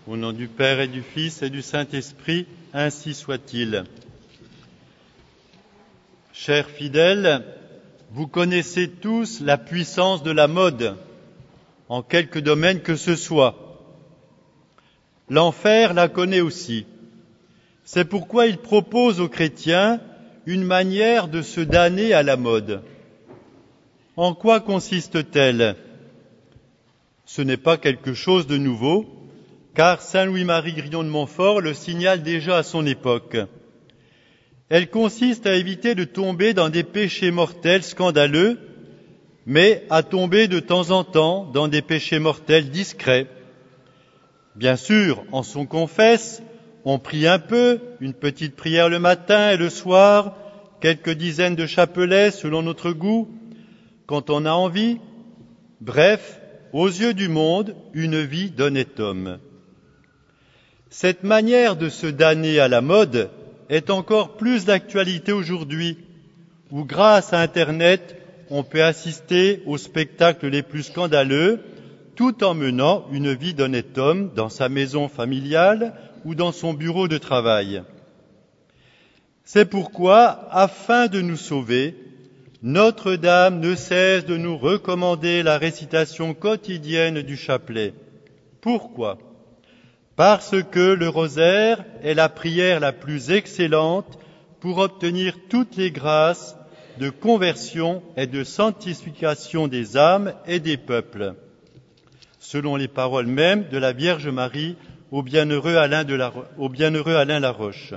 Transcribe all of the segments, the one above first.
Au nom du Père et du Fils et du Saint-Esprit, ainsi soit-il. Chers fidèles, vous connaissez tous la puissance de la mode, en quelque domaine que ce soit. L'enfer la connaît aussi. C'est pourquoi il propose aux chrétiens une manière de se damner à la mode. En quoi consiste-t-elle ? Ce n'est pas quelque chose de nouveau, car saint Louis-Marie Grillon de Montfort le signale déjà à son époque. Elle consiste à éviter de tomber dans des péchés mortels scandaleux, mais à tomber de temps en temps dans des péchés mortels discrets. Bien sûr, en son confesse, on prie un peu, une petite prière le matin et le soir, quelques dizaines de chapelets selon notre goût, quand on a envie. Bref, aux yeux du monde, une vie d'honnête homme. Cette manière de se damner à la mode est encore plus d'actualité aujourd'hui, où grâce à Internet, on peut assister aux spectacles les plus scandaleux, tout en menant une vie d'honnête homme dans sa maison familiale ou dans son bureau de travail. C'est pourquoi, afin de nous sauver, Notre-Dame ne cesse de nous recommander la récitation quotidienne du chapelet. Pourquoi ? Parce que le rosaire est la prière la plus excellente pour obtenir toutes les grâces de conversion et de sanctification des âmes et des peuples, selon les paroles mêmes de la Vierge Marie au bienheureux Alain Laroche.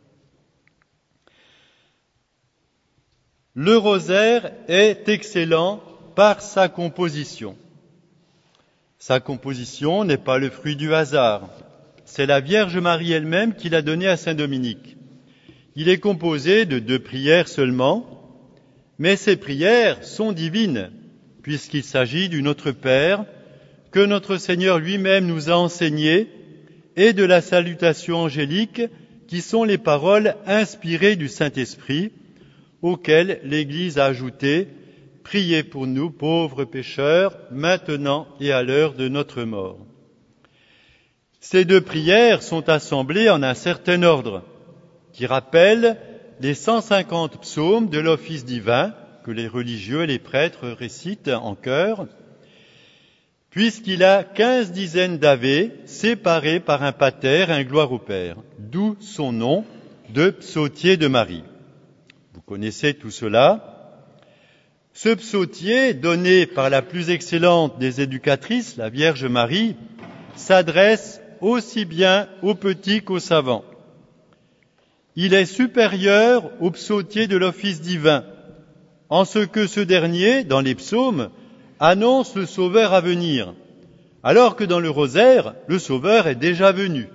Le rosaire est excellent par sa composition. Sa composition n'est pas le fruit du hasard. C'est la Vierge Marie elle-même qui l'a donné à saint Dominique. Il est composé de 2 prières seulement, mais ces prières sont divines, puisqu'il s'agit du Notre Père, que notre Seigneur lui-même nous a enseigné, et de la salutation angélique, qui sont les paroles inspirées du Saint-Esprit, auxquelles l'Église a ajouté « Priez pour nous, pauvres pécheurs, maintenant et à l'heure de notre mort ». Ces 2 prières sont assemblées en un certain ordre, qui rappelle les 150 psaumes de l'office divin que les religieux et les prêtres récitent en chœur, puisqu'il a 15 dizaines d'avés séparés par un pater et un gloire au Père, d'où son nom de psautier de Marie. Vous connaissez tout cela. Ce psautier, donné par la plus excellente des éducatrices, la Vierge Marie, s'adresse aussi bien aux petits qu'aux savants. Il est supérieur au psautier de l'office divin, en ce que ce dernier, dans les psaumes, annonce le Sauveur à venir, alors que dans le rosaire, le Sauveur est déjà venu.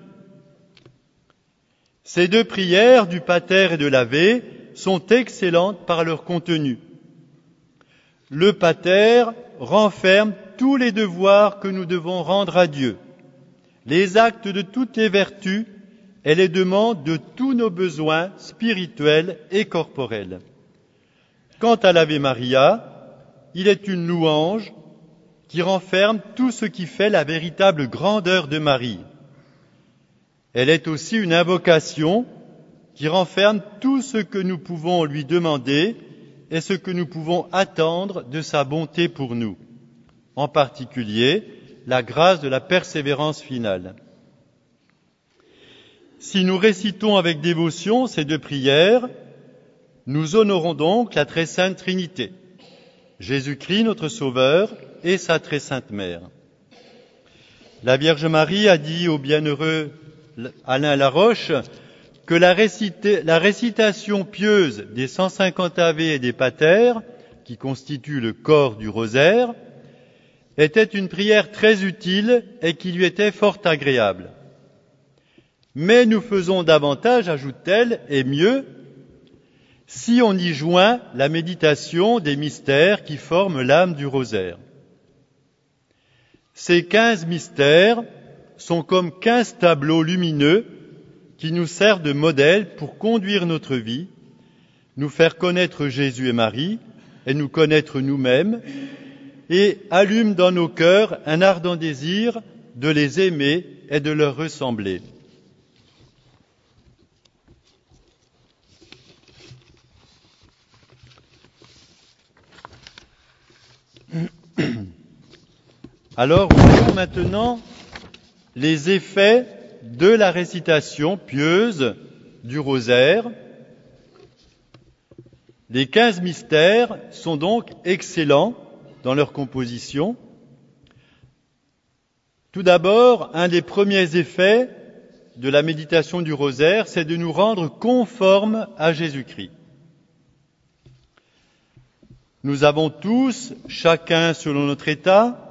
Ces 2 prières du pater et de l'Ave sont excellentes par leur contenu. Le pater renferme tous les devoirs que nous devons rendre à Dieu, les actes de toutes les vertus et les demandes de tous nos besoins spirituels et corporels. Quant à l'Ave Maria, il est une louange qui renferme tout ce qui fait la véritable grandeur de Marie. Elle est aussi une invocation qui renferme tout ce que nous pouvons lui demander et ce que nous pouvons attendre de sa bonté pour nous, en particulier la grâce de la persévérance finale. Si nous récitons avec dévotion ces 2 prières, nous honorons donc la très sainte Trinité, Jésus-Christ notre Sauveur et sa très sainte Mère. La Vierge Marie a dit au bienheureux Alain Laroche que la récitation pieuse des 150 Ave et des Pater, qui constituent le corps du rosaire, était une prière très utile et qui lui était fort agréable. Mais nous faisons davantage, ajoute-t-elle, et mieux, si on y joint la méditation des mystères qui forment l'âme du rosaire. Ces 15 mystères sont comme 15 tableaux lumineux qui nous servent de modèle pour conduire notre vie, nous faire connaître Jésus et Marie, et nous connaître nous-mêmes, et allument dans nos cœurs un ardent désir de les aimer est de leur ressembler. Alors, voyons maintenant les effets de la récitation pieuse du rosaire. Les 15 mystères sont donc excellents dans leur composition. Tout d'abord, un des premiers effets de la méditation du rosaire, c'est de nous rendre conformes à Jésus-Christ. Nous avons tous, chacun selon notre état,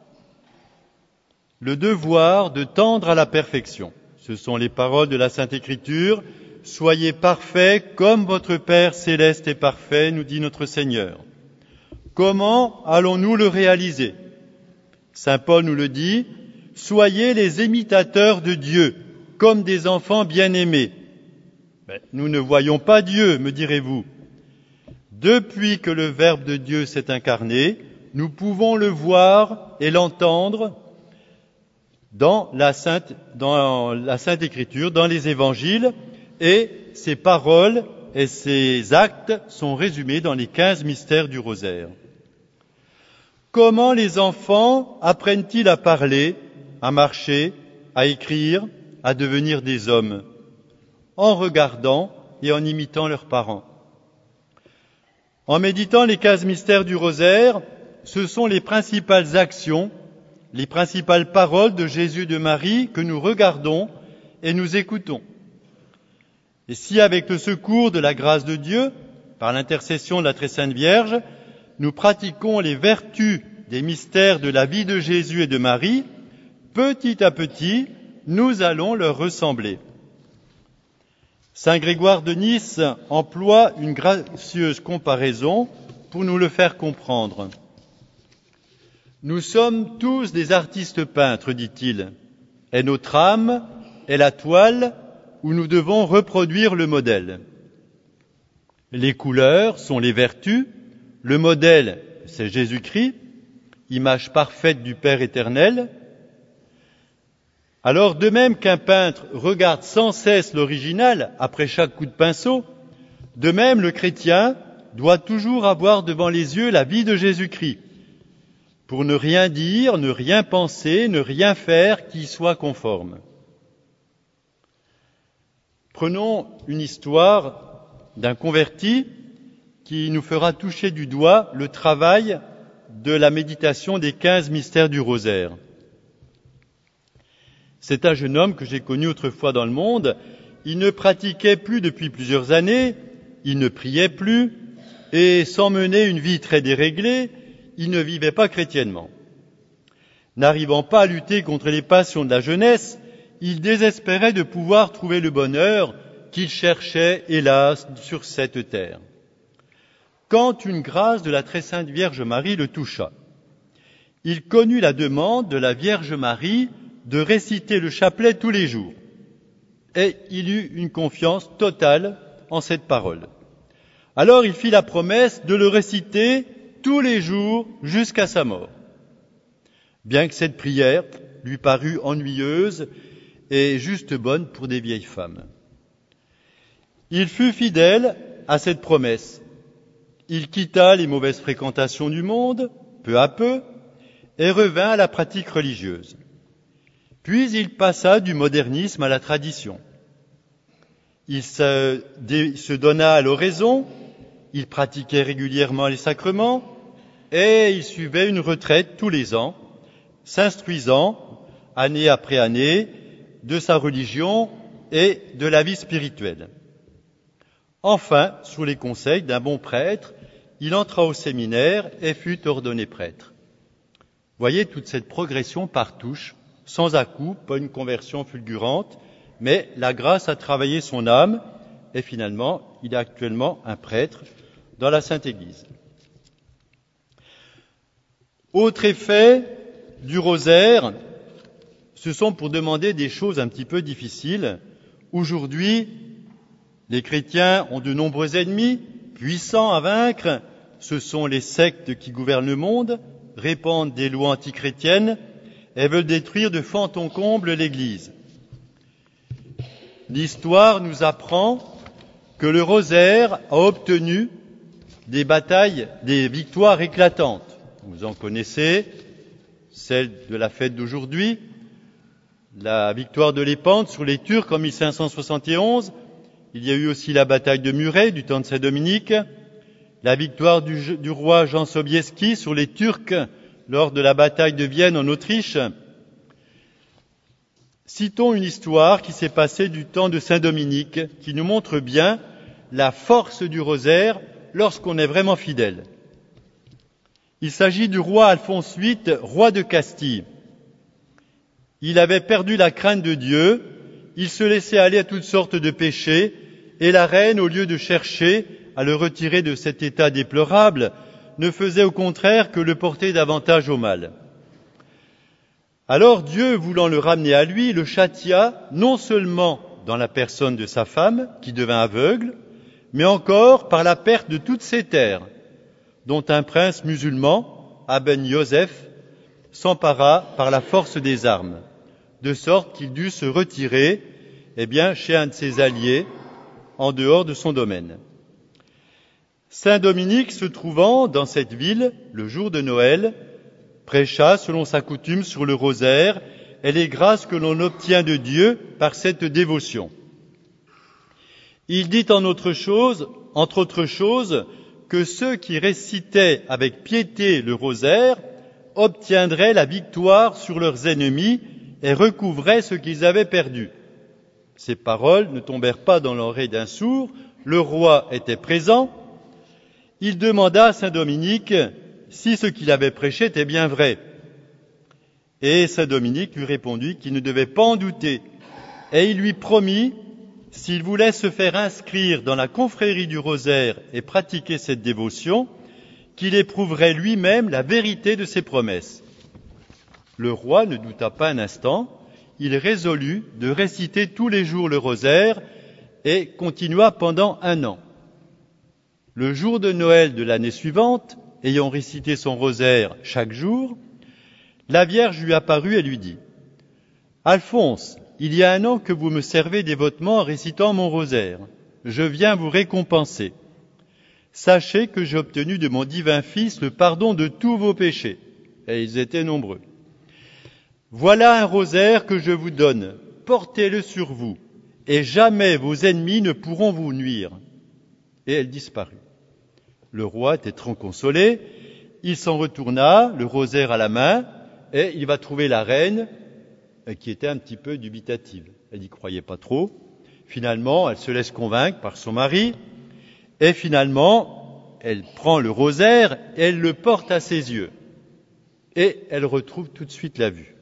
le devoir de tendre à la perfection. Ce sont les paroles de la Sainte Écriture. « Soyez parfaits comme votre Père céleste est parfait », nous dit notre Seigneur. Comment allons-nous le réaliser ? Saint Paul nous le dit, « Soyez les imitateurs de Dieu, comme des enfants bien-aimés. » Nous ne voyons pas Dieu, me direz-vous. Depuis que le Verbe de Dieu s'est incarné, nous pouvons le voir et l'entendre dans la Sainte Écriture, dans les Évangiles, et ces paroles et ces actes sont résumés dans les 15 mystères du rosaire. Comment les enfants apprennent-ils à parler, à marcher, à écrire, à devenir des hommes ? En regardant et en imitant leurs parents. En méditant les 15 mystères du rosaire, ce sont les principales actions, les principales paroles de Jésus et de Marie que nous regardons et nous écoutons. Et si avec le secours de la grâce de Dieu, par l'intercession de la Très Sainte Vierge, nous pratiquons les vertus des mystères de la vie de Jésus et de Marie, petit à petit, nous allons leur ressembler. Saint Grégoire de Nice emploie une gracieuse comparaison pour nous le faire comprendre. Nous sommes tous des artistes peintres, dit-il, et notre âme est la toile où nous devons reproduire le modèle. Les couleurs sont les vertus, le modèle, c'est Jésus-Christ, image parfaite du Père éternel. Alors, de même qu'un peintre regarde sans cesse l'original après chaque coup de pinceau, de même le chrétien doit toujours avoir devant les yeux la vie de Jésus-Christ, pour ne rien dire, ne rien penser, ne rien faire qui soit conforme. Prenons une histoire d'un converti qui nous fera toucher du doigt le travail de la méditation des 15 mystères du rosaire. C'est un jeune homme que j'ai connu autrefois dans le monde. Il ne pratiquait plus depuis plusieurs années, il ne priait plus, et sans mener une vie très déréglée, il ne vivait pas chrétiennement. N'arrivant pas à lutter contre les passions de la jeunesse, il désespérait de pouvoir trouver le bonheur qu'il cherchait, hélas, sur cette terre. Quand une grâce de la Très Sainte Vierge Marie le toucha, il connut la demande de la Vierge Marie de réciter le chapelet tous les jours. Et il eut une confiance totale en cette parole. Alors il fit la promesse de le réciter tous les jours jusqu'à sa mort. Bien que cette prière lui parût ennuyeuse et juste bonne pour des vieilles femmes. Il fut fidèle à cette promesse. Il quitta les mauvaises fréquentations du monde, peu à peu, et revint à la pratique religieuse. Puis il passa du modernisme à la tradition. Il se donna à l'oraison, il pratiquait régulièrement les sacrements, et il suivait une retraite tous les ans, s'instruisant, année après année, de sa religion et de la vie spirituelle. Enfin, sous les conseils d'un bon prêtre, il entra au séminaire et fut ordonné prêtre. Voyez toute cette progression par touches, sans à-coups, pas une conversion fulgurante, mais la grâce a travaillé son âme, et finalement, il est actuellement un prêtre dans la Sainte Église. Autre effet du rosaire, ce sont pour demander des choses un petit peu difficiles. Aujourd'hui, les chrétiens ont de nombreux ennemis, puissants à vaincre. Ce sont les sectes qui gouvernent le monde, répandent des lois antichrétiennes et veulent détruire de fond en comble l'Église. L'histoire nous apprend que le rosaire a obtenu des batailles, des victoires éclatantes. Vous en connaissez, celle de la fête d'aujourd'hui, la victoire de Lépante sur les Turcs en 1571. Il y a eu aussi la bataille de Muret du temps de Saint-Dominique, la victoire du roi Jean Sobieski sur les Turcs lors de la bataille de Vienne en Autriche. Citons une histoire qui s'est passée du temps de Saint-Dominique, qui nous montre bien la force du rosaire lorsqu'on est vraiment fidèle. Il s'agit du roi Alphonse VIII, roi de Castille. Il avait perdu la crainte de Dieu, il se laissait aller à toutes sortes de péchés, et la reine, au lieu de chercher à le retirer de cet état déplorable, ne faisait au contraire que le porter davantage au mal. Alors Dieu, voulant le ramener à lui, le châtia non seulement dans la personne de sa femme, qui devint aveugle, mais encore par la perte de toutes ses terres, dont un prince musulman, Aben Yosef, s'empara par la force des armes, de sorte qu'il dut se retirer, chez un de ses alliés, en dehors de son domaine. Saint Dominique, se trouvant dans cette ville, le jour de Noël, prêcha, selon sa coutume, sur le rosaire et les grâces que l'on obtient de Dieu par cette dévotion. Il dit entre autres choses, que ceux qui récitaient avec piété le rosaire obtiendraient la victoire sur leurs ennemis et recouvraient ce qu'ils avaient perdu. Ces paroles ne tombèrent pas dans l'oreille d'un sourd, le roi était présent. Il demanda à saint Dominique si ce qu'il avait prêché était bien vrai. Et saint Dominique lui répondit qu'il ne devait pas en douter, et il lui promit, s'il voulait se faire inscrire dans la confrérie du rosaire et pratiquer cette dévotion, qu'il éprouverait lui-même la vérité de ses promesses. Le roi ne douta pas un instant, il résolut de réciter tous les jours le rosaire et continua pendant 1 an. Le jour de Noël de l'année suivante, ayant récité son rosaire chaque jour, la Vierge lui apparut et lui dit « Alphonse, il y a 1 an que vous me servez dévotement en récitant mon rosaire. Je viens vous récompenser. Sachez que j'ai obtenu de mon divin Fils le pardon de tous vos péchés. » Et ils étaient nombreux. « Voilà un rosaire que je vous donne. Portez-le sur vous, et jamais vos ennemis ne pourront vous nuire. » Et elle disparut. Le roi était trop consolé. Il s'en retourna, le rosaire à la main, et il va trouver la reine, qui était un petit peu dubitative. Elle n'y croyait pas trop. Finalement, elle se laisse convaincre par son mari, et finalement, elle prend le rosaire et elle le porte à ses yeux. Et elle retrouve tout de suite la vue.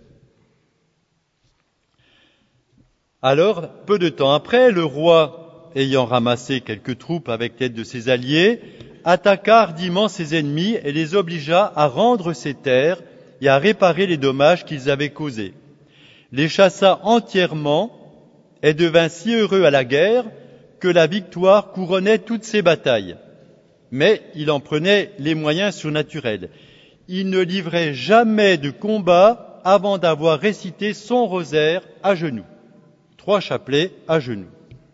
Alors, peu de temps après, le roi, ayant ramassé quelques troupes avec l'aide de ses alliés, attaqua hardiment ses ennemis et les obligea à rendre ses terres et à réparer les dommages qu'ils avaient causés. Les chassa entièrement et devint si heureux à la guerre que la victoire couronnait toutes ses batailles. Mais il en prenait les moyens surnaturels. Il ne livrait jamais de combat avant d'avoir récité son rosaire à genoux. 3 chapelets à genoux.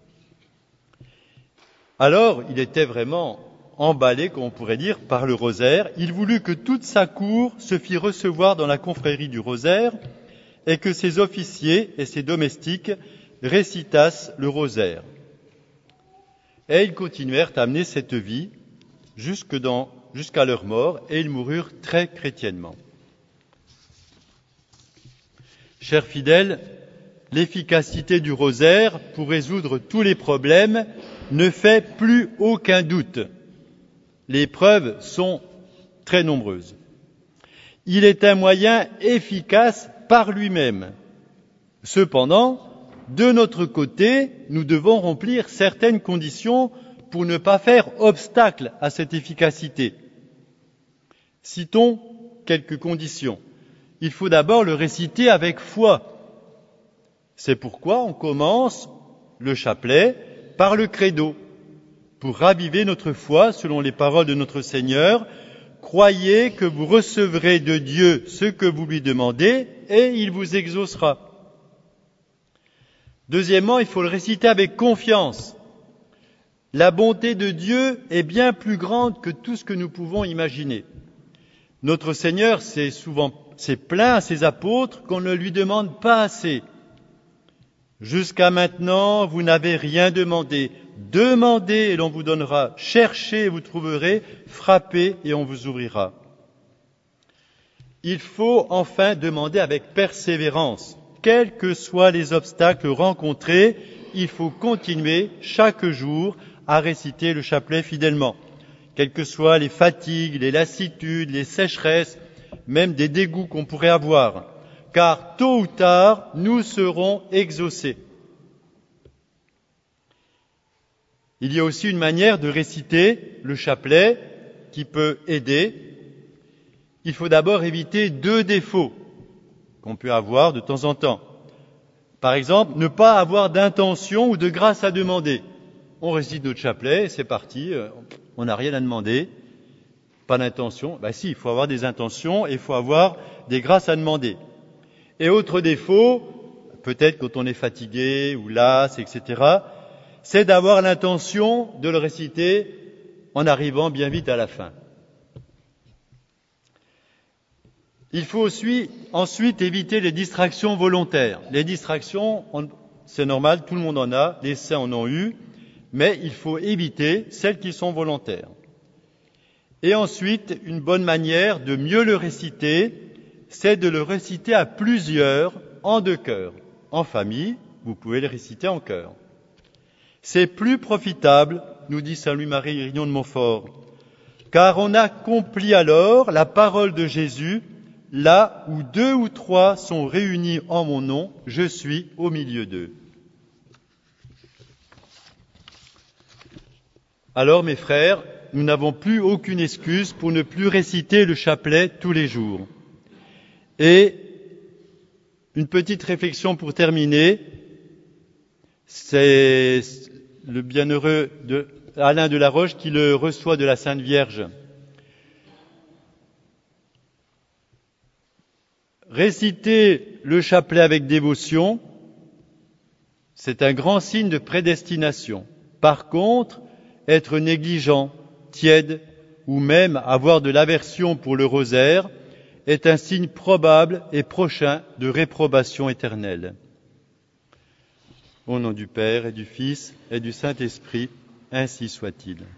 Alors, il était vraiment emballé, comme on pourrait dire, par le rosaire. Il voulut que toute sa cour se fît recevoir dans la confrérie du rosaire et que ses officiers et ses domestiques récitassent le rosaire. Et ils continuèrent à mener cette vie jusqu'à leur mort, et ils moururent très chrétiennement. Chers fidèles, l'efficacité du rosaire pour résoudre tous les problèmes ne fait plus aucun doute. Les preuves sont très nombreuses. Il est un moyen efficace par lui-même. Cependant, de notre côté, nous devons remplir certaines conditions pour ne pas faire obstacle à cette efficacité. Citons quelques conditions. Il faut d'abord le réciter avec foi. C'est pourquoi on commence le chapelet par le credo, pour raviver notre foi selon les paroles de notre Seigneur. Croyez que vous recevrez de Dieu ce que vous lui demandez et il vous exaucera. Deuxièmement, il faut le réciter avec confiance. La bonté de Dieu est bien plus grande que tout ce que nous pouvons imaginer. Notre Seigneur s'est plaint à ses apôtres qu'on ne lui demande pas assez. Jusqu'à maintenant, vous n'avez rien demandé. Demandez et l'on vous donnera. Cherchez et vous trouverez. Frappez et on vous ouvrira. Il faut enfin demander avec persévérance. Quels que soient les obstacles rencontrés, il faut continuer chaque jour à réciter le chapelet fidèlement. Quelles que soient les fatigues, les lassitudes, les sécheresses, même des dégoûts qu'on pourrait avoir. Car tôt ou tard, nous serons exaucés. Il y a aussi une manière de réciter le chapelet qui peut aider. Il faut d'abord éviter 2 défauts qu'on peut avoir de temps en temps. Par exemple, ne pas avoir d'intention ou de grâce à demander. On récite notre chapelet et c'est parti, on n'a rien à demander, pas d'intention. Si, il faut avoir des intentions et il faut avoir des grâces à demander. Et autre défaut, peut-être quand on est fatigué ou las, etc., c'est d'avoir l'intention de le réciter en arrivant bien vite à la fin. Il faut ensuite éviter les distractions volontaires. Les distractions, c'est normal, tout le monde en a, les saints en ont eu, mais il faut éviter celles qui sont volontaires. Et ensuite, une bonne manière de mieux le réciter, c'est de le réciter à plusieurs, en 2 chœurs. En famille, vous pouvez le réciter en chœur. C'est plus profitable, nous dit saint Louis-Marie Grignon de Montfort, car on accomplit alors la parole de Jésus, là où 2 ou 3 sont réunis en mon nom, je suis au milieu d'eux. Alors, mes frères, nous n'avons plus aucune excuse pour ne plus réciter le chapelet tous les jours. Et une petite réflexion pour terminer, c'est le bienheureux Alain de la Roche qui le reçoit de la Sainte Vierge. Réciter le chapelet avec dévotion, c'est un grand signe de prédestination. Par contre, être négligent, tiède, ou même avoir de l'aversion pour le rosaire, est un signe probable et prochain de réprobation éternelle. Au nom du Père et du Fils et du Saint-Esprit, ainsi soit-il.